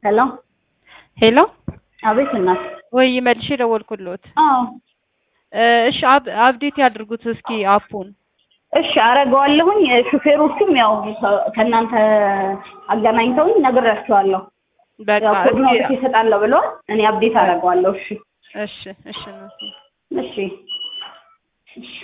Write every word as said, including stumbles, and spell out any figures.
ሄሎ ሄሎ አቤት እናት ወይ መልሼ ደወልኩልዎት አዎ እሺ አፕዴት ያድርጉት እስኪ አፑን እሺ አረጋዋለሁኝ ሹፌሮቹም ያው ከናንተ አገናኝተውኝ ነግራቸዋለሁ በቃ ኮድ ነው ይሰጣለው ብለው እኔ አፕዴት አረጋዋለሁ እሺ እሺ እሺ ነው እሺ